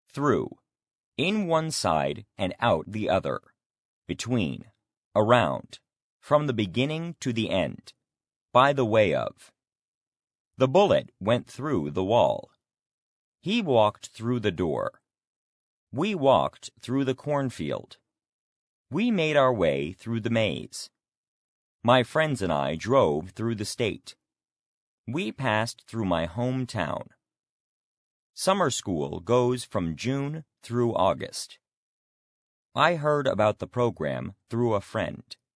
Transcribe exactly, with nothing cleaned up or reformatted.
Through, in one side and out the other, between, around, from the beginning to the end, by the way of. The bullet went through the wall. He walked through the door. We walked through the cornfield. We made our way through the maze. My friends and I drove through the state. We passed through my hometown. Summer school goes from June through August. I heard about the program through a friend.